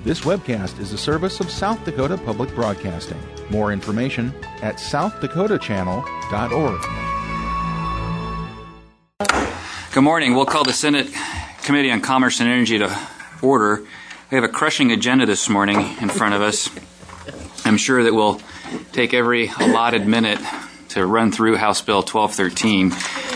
This webcast is a service of South Dakota Public Broadcasting. More information at southdakotachannel.org. Good morning. We'll call the Senate Committee on Commerce and Energy to order. We have a crushing agenda this morning in front of us. I'm sure that we'll take every allotted minute to run through House Bill 1213.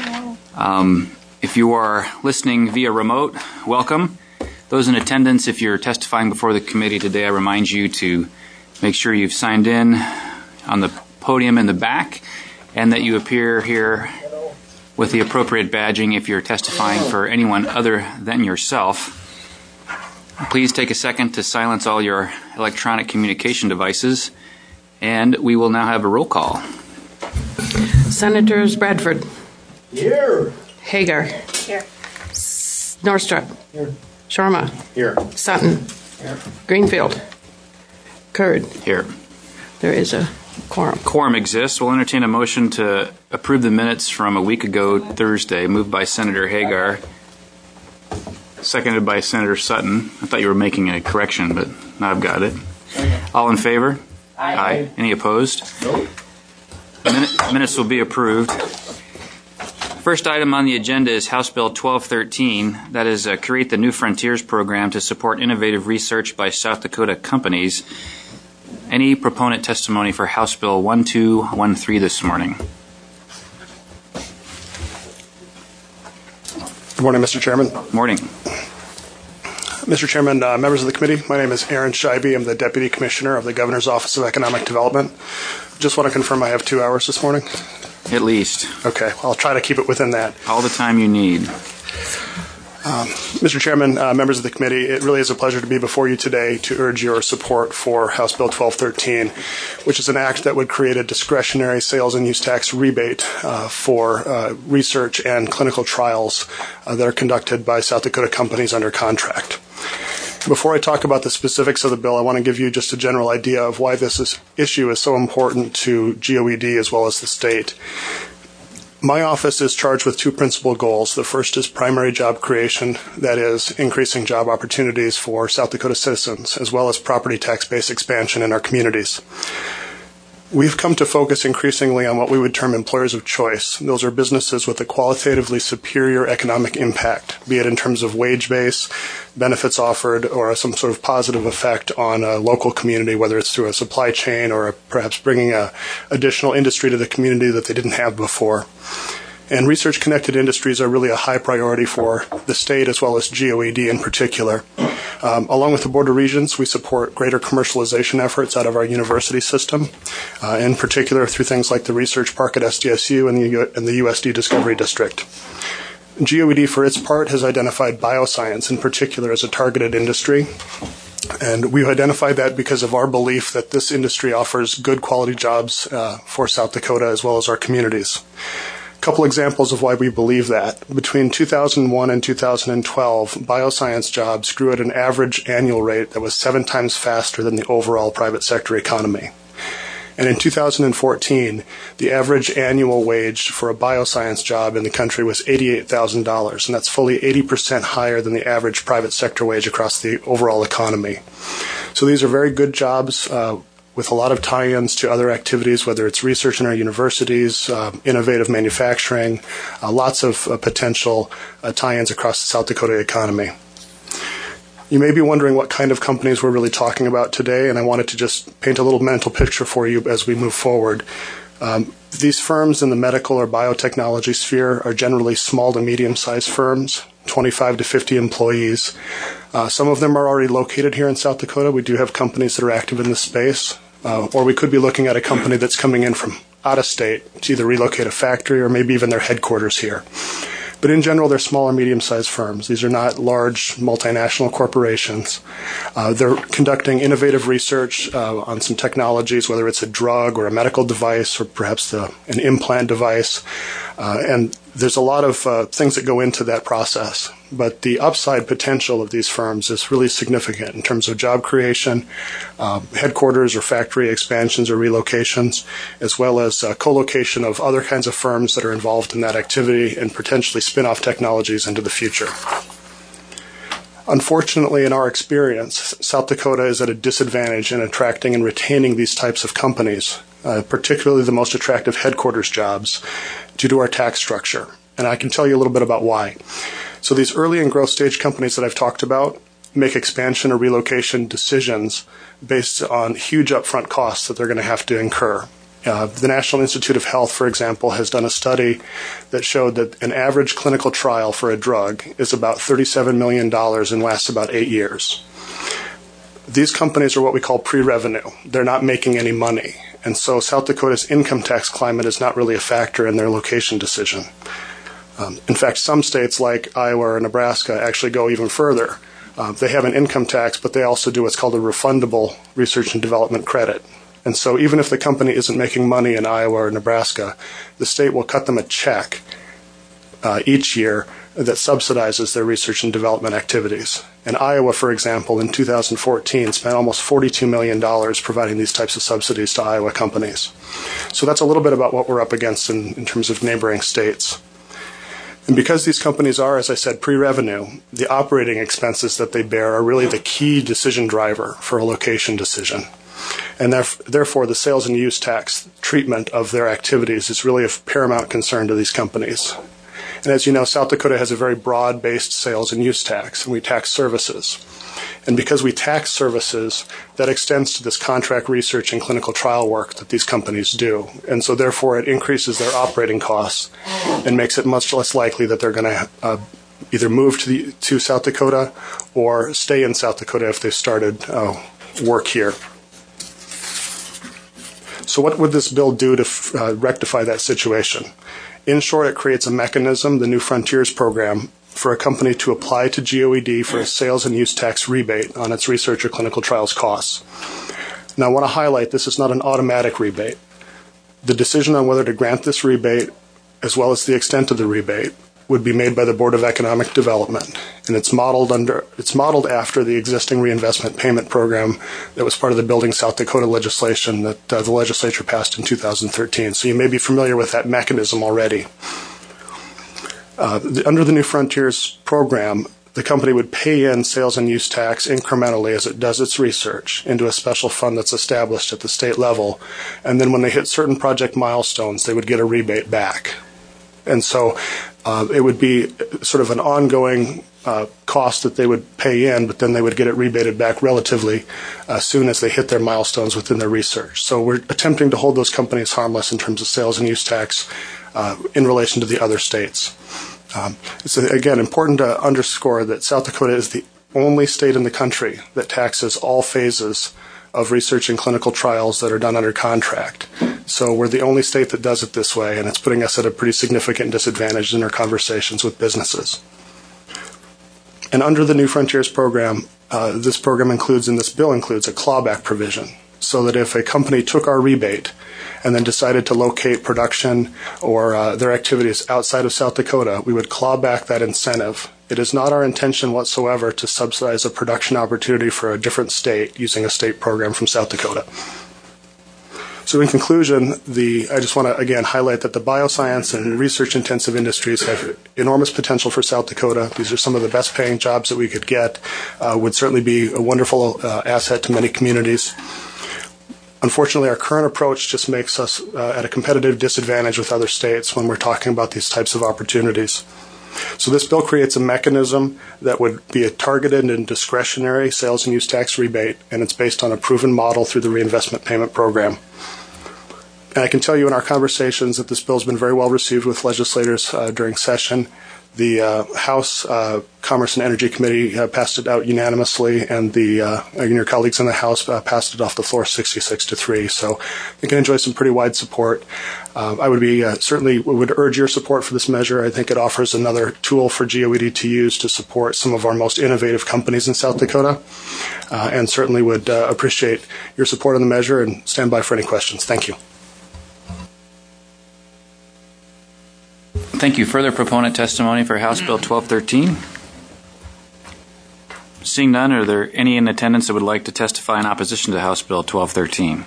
If you are listening via remote, welcome. Those in attendance, if you're testifying before the committee today, I remind you to make sure you've signed in on the podium in the back and that you appear here with the appropriate badging if you're testifying for anyone other than yourself. Please take a second to silence all your electronic communication devices, and we will now have a roll call. Senators Bradford. Here. Hagar. Here. Norstrup. Here. Sharma. Here. Sutton. Here. Greenfield. Curd. Here. There is a quorum. Quorum exists. We'll entertain a motion to approve the minutes from a week ago Thursday, moved by Senator Hagar, seconded by Senator Sutton. I thought you were making a correction, but now I've got it. All in favor? Aye. Any opposed? Nope. Minutes will be approved. First item on the agenda is House Bill 1213. That is Create the New Frontiers program to support innovative research by South Dakota companies. Any proponent testimony for House Bill 1213 this morning? Good morning, Mr. Chairman. Morning. Mr. Chairman, members of the committee, my name is Aaron Scheibe. I'm the Deputy Commissioner of the Governor's Office of Economic Development. Just want to confirm I have 2 hours this morning. At least. Okay, I'll try to keep it within that. All the time you need. Mr. Chairman, members of the committee, it really is a pleasure to be before you today to urge your support for House Bill 1213, which is an act that would create a discretionary sales and use tax rebate for research and clinical trials that are conducted by South Dakota companies under contract. Before I talk about the specifics of the bill, I want to give you just a general idea of why this issue is so important to GOED as well as the state. My office is charged with two principal goals. The first is primary job creation, that is, increasing job opportunities for South Dakota citizens, as well as property tax base expansion in our communities. We've come to focus increasingly on what we would term employers of choice. Those are businesses with a qualitatively superior economic impact, be it in terms of wage base, benefits offered, or some sort of positive effect on a local community, whether it's through a supply chain or perhaps bringing additional industry to the community that they didn't have before. And research-connected industries are really a high priority for the state as well as GOED in particular. Along with the Board of Regents, we support greater commercialization efforts out of our university system, in particular through things like the Research Park at SDSU and the USD Discovery District. GOED, for its part, has identified bioscience in particular as a targeted industry. And we've identified that because of our belief that this industry offers good quality jobs for South Dakota as well as our communities. A couple examples of why we believe that. Between 2001 and 2012, bioscience jobs grew at an average annual rate that was 7 times faster than the overall private sector economy. And in 2014, the average annual wage for a bioscience job in the country was $88,000, and that's fully 80% higher than the average private sector wage across the overall economy. So these are very good jobs with a lot of tie-ins to other activities, whether it's research in our universities, innovative manufacturing, lots of potential tie-ins across the South Dakota economy. You may be wondering what kind of companies we're really talking about today, and I wanted to just paint a little mental picture for you as we move forward. These firms in the medical or biotechnology sphere are generally small to medium-sized firms, 25 to 50 employees. Some of them are already located here in South Dakota. We do have companies that are active in this space. Or we could be looking at a company that's coming in from out of state to either relocate a factory or maybe even their headquarters here. But in general, they're small or medium-sized firms. These are not large multinational corporations. They're conducting innovative research on some technologies, whether it's a drug or a medical device or perhaps an implant device. And there's a lot of things that go into that process. But the upside potential of these firms is really significant in terms of job creation, headquarters or factory expansions or relocations, as well as co-location of other kinds of firms that are involved in that activity and potentially spin-off technologies into the future. Unfortunately, in our experience, South Dakota is at a disadvantage in attracting and retaining these types of companies, particularly the most attractive headquarters jobs, due to our tax structure. And I can tell you a little bit about why. So these early and growth stage companies that I've talked about make expansion or relocation decisions based on huge upfront costs that they're going to have to incur. The National Institute of Health, for example, has done a study that showed that an average clinical trial for a drug is about $37 million and lasts about 8 years. These companies are what we call pre-revenue. They're not making any money. And so South Dakota's income tax climate is not really a factor in their location decision. In fact, some states like Iowa or Nebraska actually go even further. They have an income tax, but they also do what's called a refundable research and development credit. And so even if the company isn't making money in Iowa or Nebraska, the state will cut them a check each year that subsidizes their research and development activities. And Iowa, for example, in 2014 spent almost $42 million providing these types of subsidies to Iowa companies. So that's a little bit about what we're up against in terms of neighboring states. And because these companies are, as I said, pre-revenue, the operating expenses that they bear are really the key decision driver for a location decision. And therefore, the sales and use tax treatment of their activities is really of paramount concern to these companies. And as you know, South Dakota has a very broad-based sales and use tax, and we tax services. And because we tax services, that extends to this contract research and clinical trial work that these companies do. And so therefore, it increases their operating costs and makes it much less likely that they're going to either move to South Dakota or stay in South Dakota if they've started work here. So what would this bill do to rectify that situation? In short, it creates a mechanism, the New Frontiers program, for a company to apply to GOED for a sales and use tax rebate on its research or clinical trials costs. Now, I want to highlight this is not an automatic rebate. The decision on whether to grant this rebate, as well as the extent of the rebate, would be made by the Board of Economic Development, and it's modeled after the existing reinvestment payment program that was part of the Building South Dakota legislation that the legislature passed in 2013. So you may be familiar with that mechanism already. Under the New Frontiers program, the company would pay in sales and use tax incrementally as it does its research into a special fund that's established at the state level, and then when they hit certain project milestones, they would get a rebate back. And so it would be sort of an ongoing cost that they would pay in, but then they would get it rebated back relatively soon as they hit their milestones within their research. So we're attempting to hold those companies harmless in terms of sales and use tax in relation to the other states. It's, again, important to underscore that South Dakota is the only state in the country that taxes all phases of research and clinical trials that are done under contract. So we're the only state that does it this way, and it's putting us at a pretty significant disadvantage in our conversations with businesses. And under the New Frontiers program, this bill includes a clawback provision, so that if a company took our rebate and then decided to locate production or their activities outside of South Dakota, we would claw back that incentive. It is not our intention whatsoever to subsidize a production opportunity for a different state using a state program from South Dakota. So in conclusion, I just want to again highlight that the bioscience and research-intensive industries have enormous potential for South Dakota. These are some of the best-paying jobs that we could get. Would certainly be a wonderful asset to many communities. Unfortunately, our current approach just makes us at a competitive disadvantage with other states when we're talking about these types of opportunities. So this bill creates a mechanism that would be a targeted and discretionary sales and use tax rebate, and it's based on a proven model through the reinvestment payment program. And I can tell you in our conversations that this bill has been very well received with legislators during session. The House Commerce and Energy Committee passed it out unanimously, and your colleagues in the House passed it off the floor 66-3. So you can enjoy some pretty wide support. I would certainly would urge your support for this measure. I think it offers another tool for GOED to use to support some of our most innovative companies in South Dakota, and certainly would appreciate your support on the measure and stand by for any questions. Thank you. Thank you. Further proponent testimony for House Bill 1213? Seeing none, are there any in attendance that would like to testify in opposition to House Bill 1213?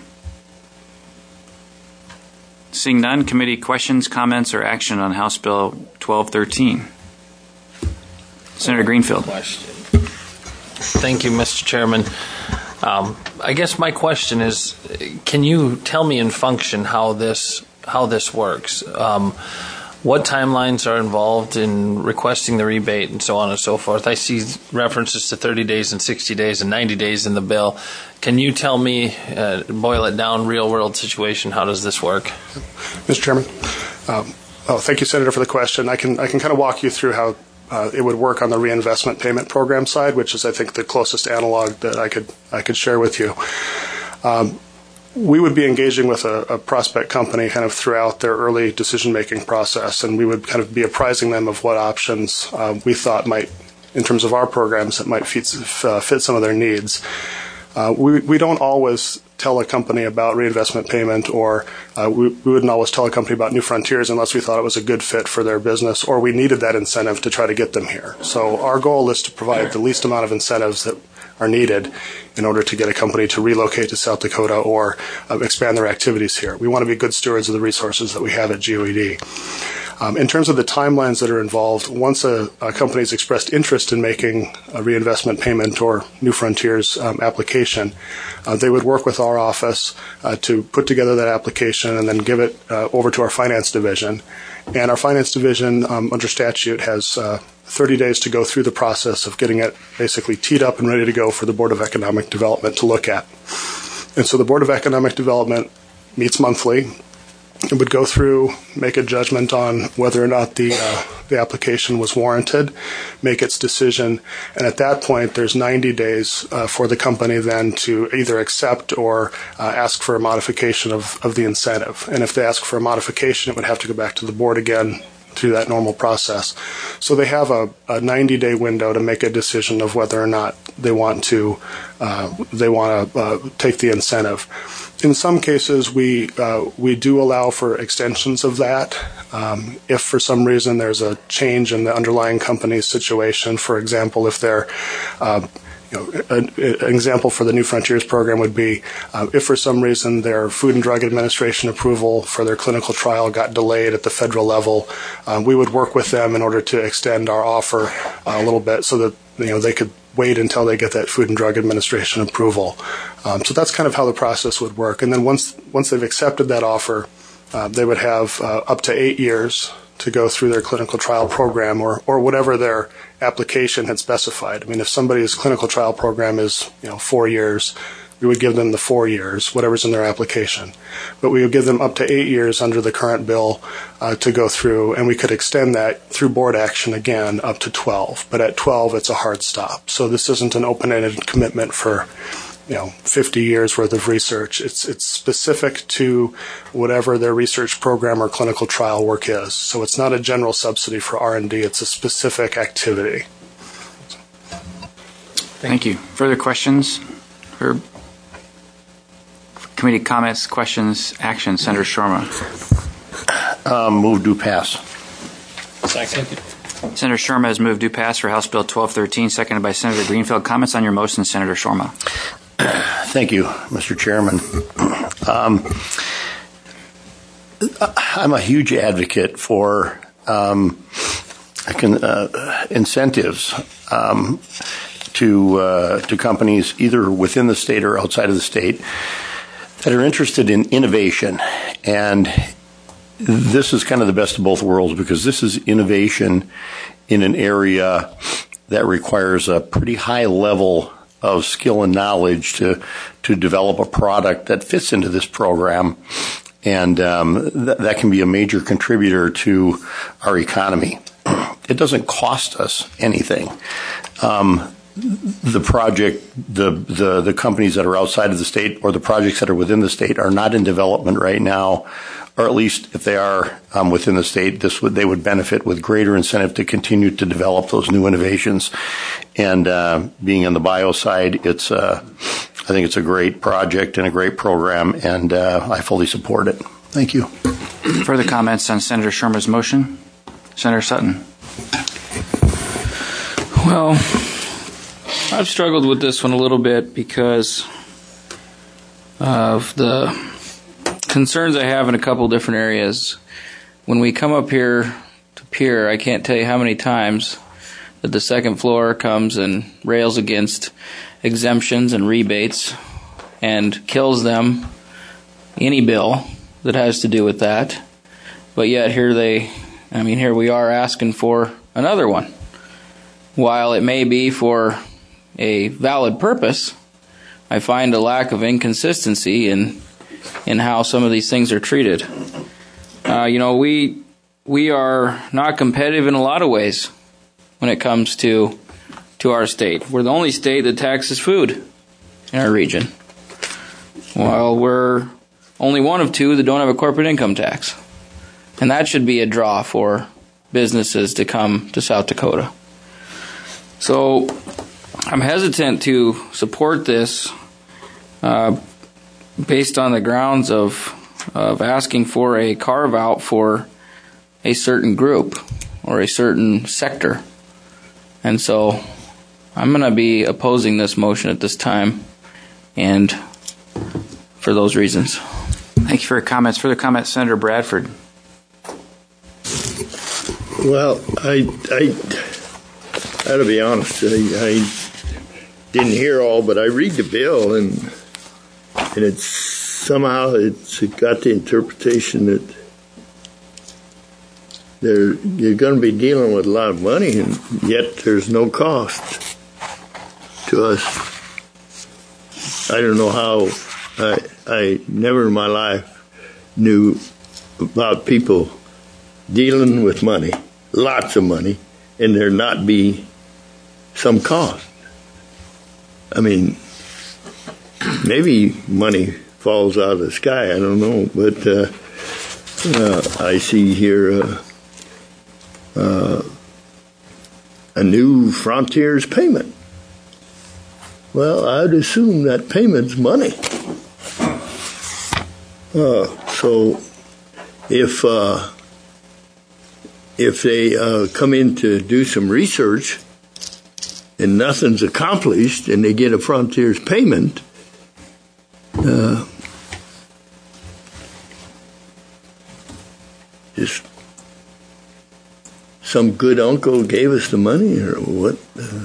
Seeing none, committee questions, comments, or action on House Bill 1213? Senator Greenfield. Question. Thank you, Mr. Chairman. I guess my question is, can you tell me in function how this works? What timelines are involved in requesting the rebate and so on and so forth? I see references to 30 days and 60 days and 90 days in the bill. Can you tell me, boil it down, real-world situation, how does this work? Mr. Chairman, thank you, Senator, for the question. I can kind of walk you through how it would work on the reinvestment payment program side, which is, I think, the closest analog that I could share with you. We would be engaging with a prospect company kind of throughout their early decision-making process, and we would kind of be apprising them of what options we thought might, in terms of our programs, that might fit some of their needs. We don't always tell a company about reinvestment payment, or we wouldn't always tell a company about New Frontiers unless we thought it was a good fit for their business, or we needed that incentive to try to get them here. So our goal is to provide the least amount of incentives that are needed in order to get a company to relocate to South Dakota or expand their activities here. We want to be good stewards of the resources that we have at GOED. In terms of the timelines that are involved, once a company has expressed interest in making a reinvestment payment or New Frontiers application, they would work with our office to put together that application and then give it over to our finance division. And our finance division, under statute, has 30 days to go through the process of getting it basically teed up and ready to go for the Board of Economic Development to look at. And so the Board of Economic Development meets monthly. It would go through, make a judgment on whether or not the application was warranted, make its decision, and at that point there's 90 days for the company then to either accept or ask for a modification of the incentive. And if they ask for a modification, it would have to go back to the board again through that normal process. So they have a 90-day window to make a decision of whether or not they want to take the incentive. In some cases, we do allow for extensions of that. If for some reason there's a change in the underlying company's situation, for example, if they're an example for the New Frontiers program would be if for some reason their Food and Drug Administration approval for their clinical trial got delayed at the federal level, we would work with them in order to extend our offer a little bit so that they could wait until they get that Food and Drug Administration approval. So that's kind of how the process would work. And then once they've accepted that offer, they would have up to 8 years to go through their clinical trial program or whatever their application had specified. I mean, if somebody's clinical trial program is 4 years, we would give them the 4 years, whatever's in their application. But we would give them up to 8 years under the current bill to go through, and we could extend that through board action again up to 12. But at 12, it's a hard stop. So this isn't an open-ended commitment for 50 years worth of research. It's specific to whatever their research program or clinical trial work is. So it's not a general subsidy for R&D. It's a specific activity. Thank you. Further questions? Herb? Committee comments, questions, action. Senator Shorma. Move to pass. Second. Senator Shorma has moved to pass for House Bill 1213, seconded by Senator Greenfield. Comments on your motion, Senator Shorma. Thank you, Mr. Chairman. I'm a huge advocate for incentives to companies either within the state or outside of the state that are interested in innovation. And this is kind of the best of both worlds because this is innovation in an area that requires a pretty high level of skill and knowledge to develop a product that fits into this program. And that can be a major contributor to our economy. It doesn't cost us anything. The project, the companies that are outside of the state or the projects that are within the state are not in development right now, or at least if they are within the state, they would benefit with greater incentive to continue to develop those new innovations. And being on the bio side, I think it's a great project and a great program, and I fully support it. Thank you. Further comments on Senator Shorma's motion? Senator Sutton. Well, I've struggled with this one a little bit because of the concerns I have in a couple different areas. When we come up here to Pierre, I can't tell you how many times that the second floor comes and rails against exemptions and rebates and kills them, any bill that has to do with that. But yet here we are asking for another one. While it may be for a valid purpose, I find a lack of inconsistency in how some of these things are treated. We are not competitive in a lot of ways when it comes to our state. We're the only state that taxes food in our region, while we're only one of two that don't have a corporate income tax. And that should be a draw for businesses to come to South Dakota. So I'm hesitant to support this based on the grounds of asking for a carve-out for a certain group or a certain sector. And so I'm going to be opposing this motion at this time, and for those reasons. Thank you for your comments. Further comments, Senator Bradford. Well, I to be honest, I didn't hear all, but I read the bill, and it's somehow it's got the interpretation that you're going to be dealing with a lot of money, and yet there's no cost to us. I don't know how. I never in my life knew about people dealing with money, lots of money, and there not be some cost. I mean, maybe money falls out of the sky, I don't know, but I see here a new Frontiers payment. Well, I'd assume that payment's money. So if they come in to do some research and nothing's accomplished and they get a Frontiers payment, just some good uncle gave us the money or what?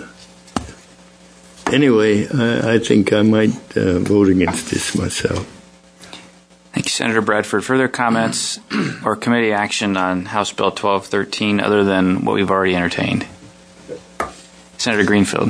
Anyway, I think I might vote against this myself. Thank you, Senator Bradford. Further comments or committee action on House Bill 1213 other than what we've already entertained? Senator Greenfield.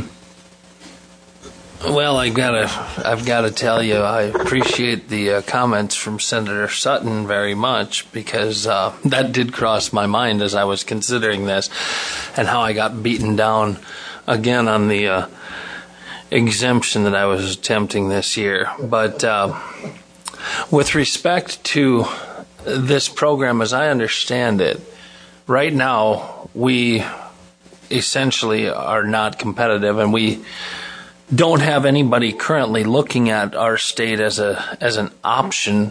Well, I've got to tell you, I appreciate the comments from Senator Sutton very much, because that did cross my mind as I was considering this, and how I got beaten down again on the exemption that I was attempting this year. But with respect to this program, as I understand it, right now we essentially are not competitive, and we don't have anybody currently looking at our state as an option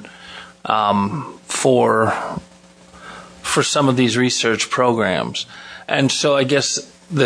for some of these research programs. And so I guess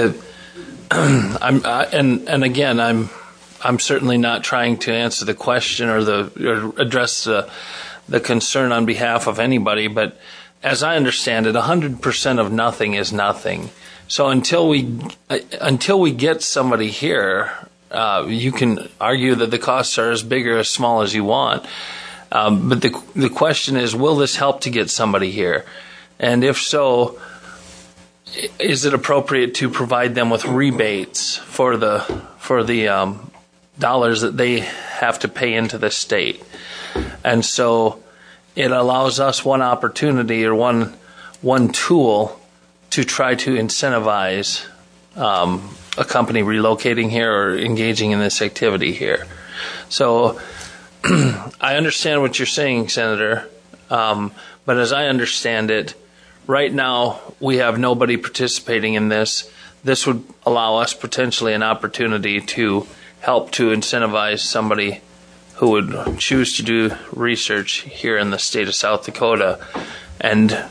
I'm certainly not trying to answer the question or address the concern on behalf of anybody, but as I understand it, 100% of nothing is nothing. So until we get somebody here, you can argue that the costs are as big or as small as you want. But the question is, will this help to get somebody here? And if so, is it appropriate to provide them with rebates for the dollars that they have to pay into the state? And so it allows us one opportunity or one tool to try to incentivize a company relocating here or engaging in this activity here. So I understand what you're saying, Senator, but as I understand it, right now we have nobody participating in this. This would allow us potentially an opportunity to help to incentivize somebody who would choose to do research here in the state of South Dakota, and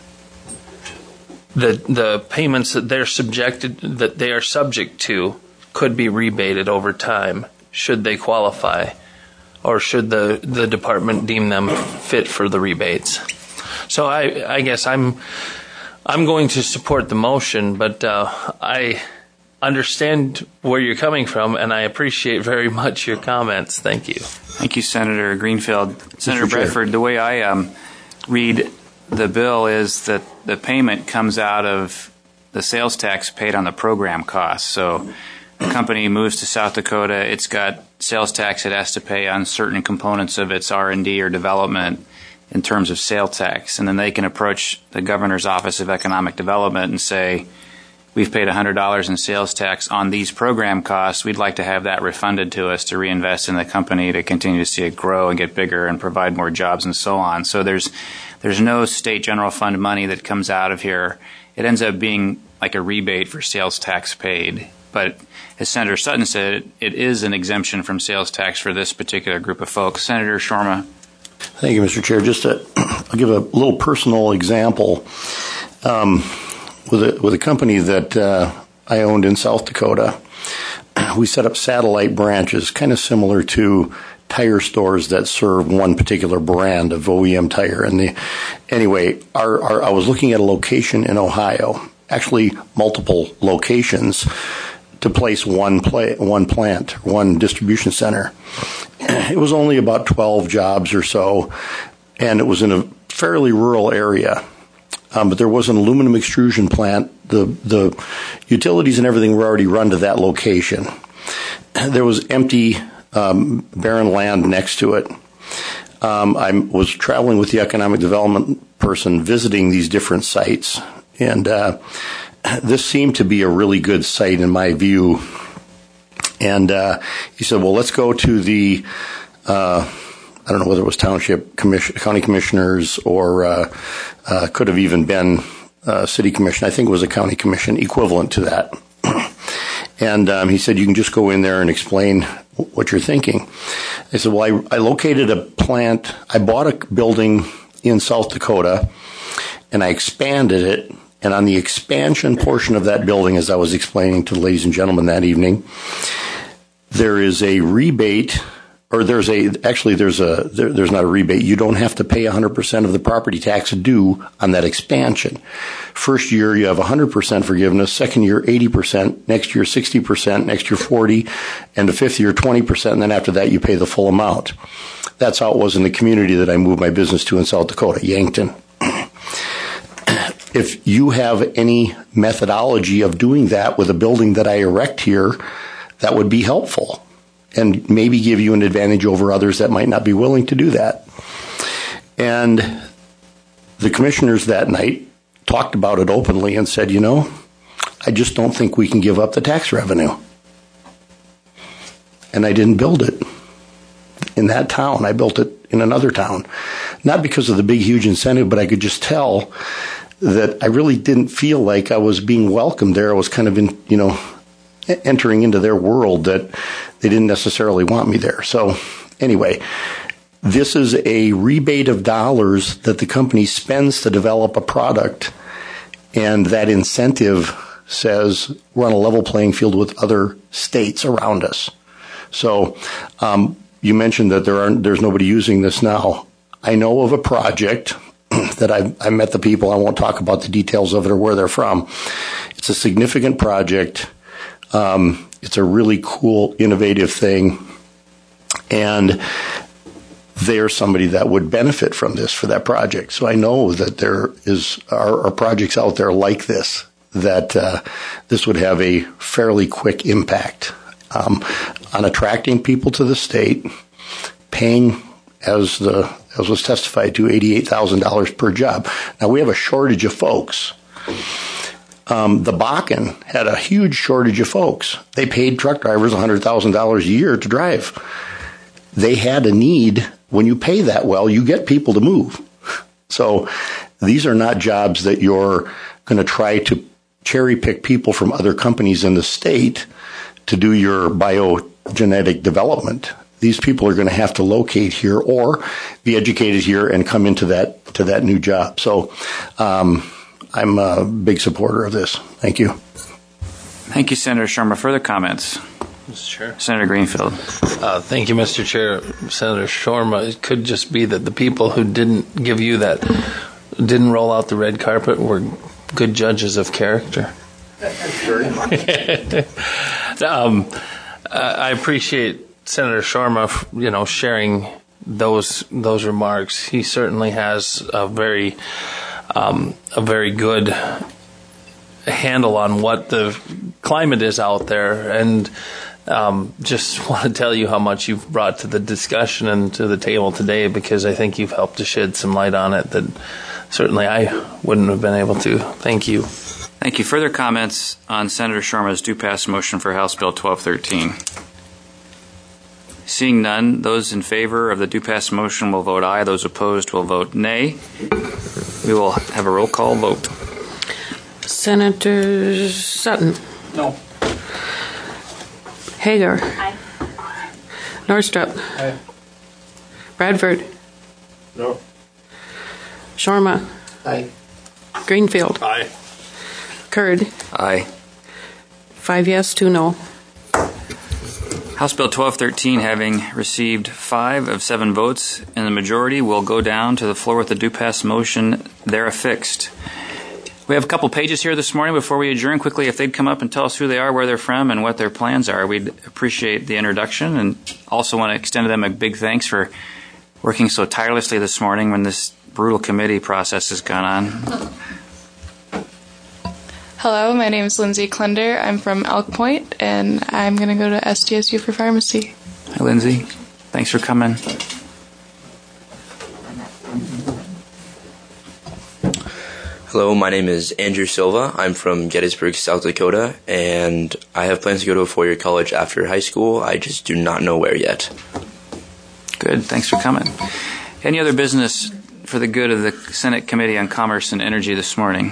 the payments that they are subject to could be rebated over time should they qualify, or should the department deem them fit for the rebates. So I guess I'm going to support the motion, but I understand where you're coming from, and I appreciate very much your comments. Thank you. Thank you, Senator Greenfield. Senator Bradford, the way I read the bill is that the payment comes out of the sales tax paid on the program costs. So the company moves to South Dakota. It's got sales tax it has to pay on certain components of its R&D or development in terms of sales tax. And then they can approach the Governor's Office of Economic Development and say, we've paid $100 in sales tax on these program costs. We'd like to have that refunded to us to reinvest in the company to continue to see it grow and get bigger and provide more jobs and so on. So there's no state general fund money that comes out of here. It ends up being like a rebate for sales tax paid. But as Senator Sutton said, it is an exemption from sales tax for this particular group of folks. Senator Shorma. Thank you, Mr. Chair. I'll give a little personal example. With a company that I owned in South Dakota, we set up satellite branches, kind of similar to tire stores that serve one particular brand of OEM tire. And I was looking at a location in Ohio, actually multiple locations, to place one plant, one distribution center. It was only about 12 jobs or so, and it was in a fairly rural area. But there was an aluminum extrusion plant. The utilities and everything were already run to that location. There was empty, barren land next to it. I was traveling with the economic development person visiting these different sites, and this seemed to be a really good site in my view. And he said, well, let's go to the I don't know whether it was county commissioners or could have even been city commission. I think it was a county commission equivalent to that. And he said, you can just go in there and explain what you're thinking. I said, well, I located a plant. I bought a building in South Dakota, and I expanded it. And on the expansion portion of that building, as I was explaining to the ladies and gentlemen that evening, there is a rebate. Or there's not a rebate. You don't have to pay 100% of the property tax due on that expansion. First year, you have 100% forgiveness. Second year, 80%. Next year, 60%. Next year, 40%. And the fifth year, 20%. And then after that, you pay the full amount. That's how it was in the community that I moved my business to in South Dakota, Yankton. If you have any methodology of doing that with a building that I erect here, that would be helpful, and maybe give you an advantage over others that might not be willing to do that. And the commissioners that night talked about it openly and said, I just don't think we can give up the tax revenue. And I didn't build it in that town. I built it in another town. Not because of the big, huge incentive, but I could just tell that I really didn't feel like I was being welcomed there. I was kind of entering into their world that they didn't necessarily want me there. So anyway, this is a rebate of dollars that the company spends to develop a product, and that incentive says we're on a level playing field with other states around us. So you mentioned that there's nobody using this now. I know of a project that I met the people. I won't talk about the details of it or where they're from. It's a significant project. It's a really cool, innovative thing, and they're somebody that would benefit from this for that project. So I know that there are projects out there like this, that this would have a fairly quick impact on attracting people to the state, paying, as was testified to, $88,000 per job. Now, we have a shortage of folks. The Bakken had a huge shortage of folks. They paid truck drivers $100,000 a year to drive. They had a need. When you pay that well, you get people to move. So these are not jobs that you're going to try to cherry pick people from other companies in the state to do your biogenetic development. These people are going to have to locate here or be educated here and come into that new job. So, I'm a big supporter of this. Thank you. Thank you, Senator Shermer. Further comments? Mr. Chair. Senator Greenfield. Thank you, Mr. Chair. Senator Shorma, it could just be that the people who didn't roll out the red carpet were good judges of character. I appreciate Senator Shorma, sharing those remarks. He certainly has a very good handle on what the climate is out there, and just want to tell you how much you've brought to the discussion and to the table today, because I think you've helped to shed some light on it that certainly I wouldn't have been able to. Thank you. Thank you. Further comments on Senator Shorma's do-pass motion for House Bill 1213? Seeing none, those in favor of the do-pass motion will vote aye. Those opposed will vote nay. We will have a roll call vote. Senator Sutton. No. Hagar. Aye. Norstrup. Aye. Bradford. No. Shorma. Aye. Greenfield. Aye. Kurd. Aye. 5 yes, 2 no. House Bill 1213, having received 5 of 7 votes in the majority, will go down to the floor with the do-pass motion there affixed. We have a couple pages here this morning. Before we adjourn, quickly, if they'd come up and tell us who they are, where they're from, and what their plans are, we'd appreciate the introduction, and also want to extend to them a big thanks for working so tirelessly this morning when this brutal committee process has gone on. Hello, my name is Lindsay Klender. I'm from Elk Point, and I'm going to go to SDSU for pharmacy. Hi, Lindsay. Thanks for coming. Hello, my name is Andrew Silva. I'm from Gettysburg, South Dakota, and I have plans to go to a four-year college after high school. I just do not know where yet. Good. Thanks for coming. Any other business for the good of the Senate Committee on Commerce and Energy this morning?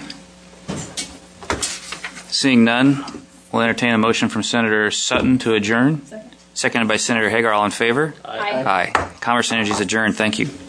Seeing none, we'll entertain a motion from Senator Sutton to adjourn. Seconded by Senator Hagar. All in favor? Aye. Aye. Commerce and Energy is adjourned. Thank you.